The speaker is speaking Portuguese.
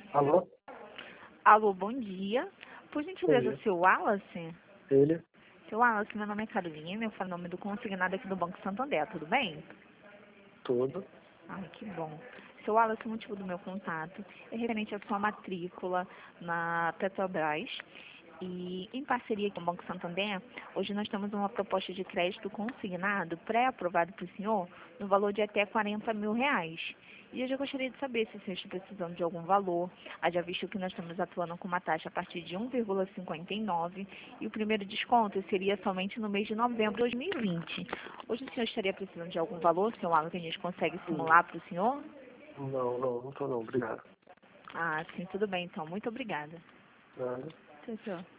Alô? Alô, bom dia. Por Bom gentileza, dia. seu Wallace? Ele? Seu Wallace, meu nome é Carolina, eu falo em nome do consignado aqui do Banco Santander, tudo bem? Tudo. Ai, que bom. Seu Wallace, o motivo do meu contato é referente à sua matrícula na Petrobras. E em parceria com o Banco Santander, hoje nós temos uma proposta de crédito consignado, pré-aprovado para o senhor, no valor de até R$ 40.000. E eu já gostaria de saber se o senhor está precisando de algum valor, haja visto que nós estamos atuando com uma taxa a partir de 1,59 e o primeiro desconto seria somente no mês de novembro de 2020. Hoje o senhor estaria precisando de algum valor, seu Alan, que a gente consegue Hum, simular para o senhor? não tô não, obrigado. Ah, sim, tudo bem, então. Muito obrigada. Nada. Tchau, tchau.